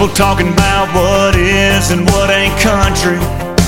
People talking about what is and what ain't country.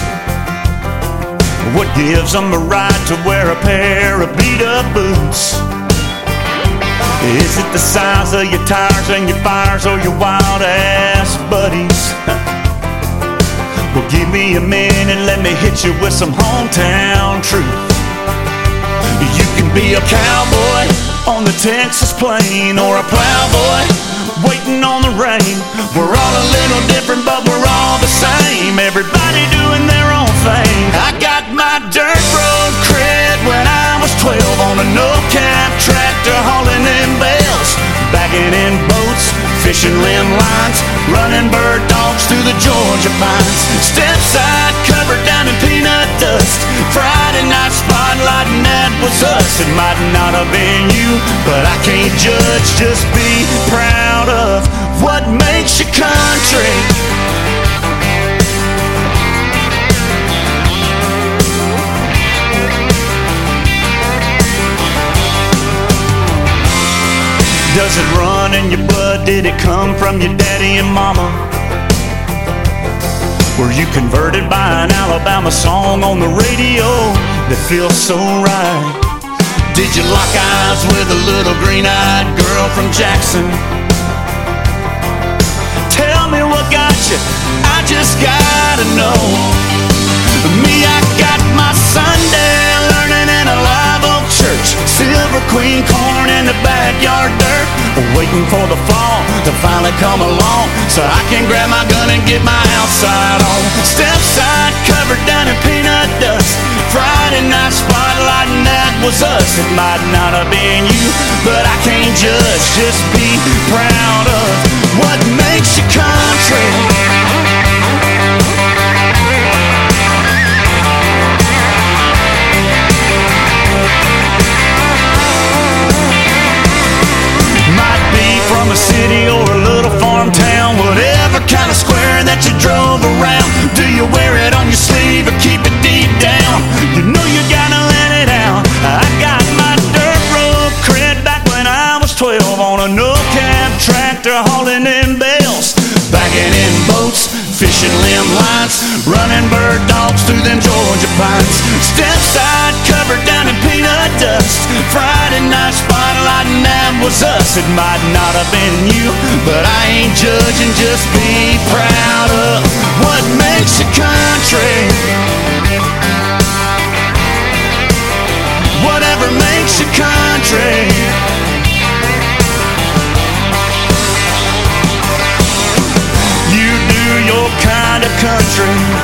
What gives them the right to wear a pair of beat-up boots? Is it the size of your tires and your fires, or your wild-ass buddies? Well, give me a minute, let me hit you with some hometown truth. You can be a cowboy on the Texas plain, or a plowboy waiting on the rain. We're all a little different, but we're all the same. Everybody doing their own thing. I got my dirt road cred when I was 12 on a no-cap tractor, hauling in bales, bagging in boats, fishing limb lines, running bird dogs through the Georgia pines. Step side covered down in peanut dust, Friday night spotlight, and that was us. It might not have been you, but I can't judge, just be proud of what makes you country. Does it run in your blood? Did it come from your daddy and mama? Were you converted by an Alabama song on the radio that feels so right? Did you lock eyes with a little green-eyed girl from Jackson? Tell me what got you, I just gotta know. Me, I got my Sunday learning in a live oak church, Silver Queen corn in the backyard dirt, waiting for the fall to finally come along so I can grab my gun and get my outside on. Step side covered down in peanut dust, Friday night spotlight, and that was us. It might not have been you, but I can't judge, just be proud of what makes you country. From a city or a little farm town, whatever kind of square that you drove around. Do you wear it on your sleeve or keep it deep down? You know you gotta let it out. I got my dirt road cred back when I was 12 on a no-cab tractor, hauling in bales, bagging in boats, fishing limb lines, running bird dogs through them Georgia pines. Step side covered down in peanut dust, Friday night spotlight, and that was us. It might not have been you, but I ain't judging, just be proud of what makes you country. Whatever makes you country. You do your kind of country.